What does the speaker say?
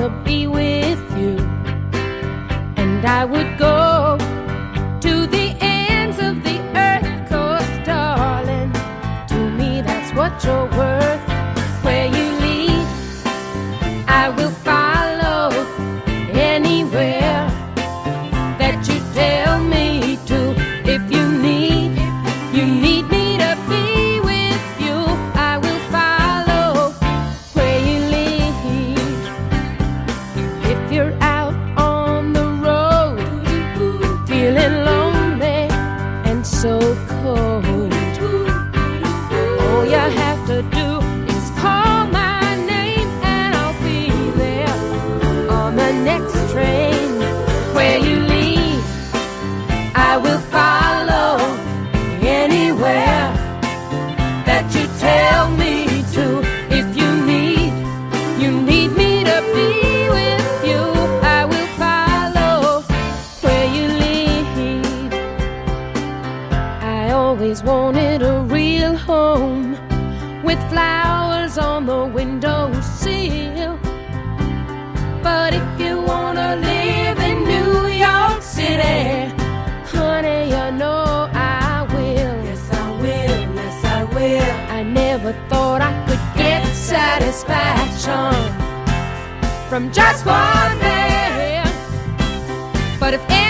wanna be with you, and I would go to the ends of the earth, 'cause darling, to me that's what you're worth. Where you lead, I will follow, anywhere that you tell me to. If you need me to be with you, I will follow where you lead. If you're out on the road, feeling lonely and so cold, all you have to do is call my name and I'll be there on the next train. Where you lead, I will follow, anywhere that you tell me to. If you need me to be with you, I will follow where you lead. I always wanted a real home with flowers on the windowsill. But if you wanna live in New York City, honey, you know I will. Yes, I will. Yes, I will. I never thought I could get satisfaction from just one man. But if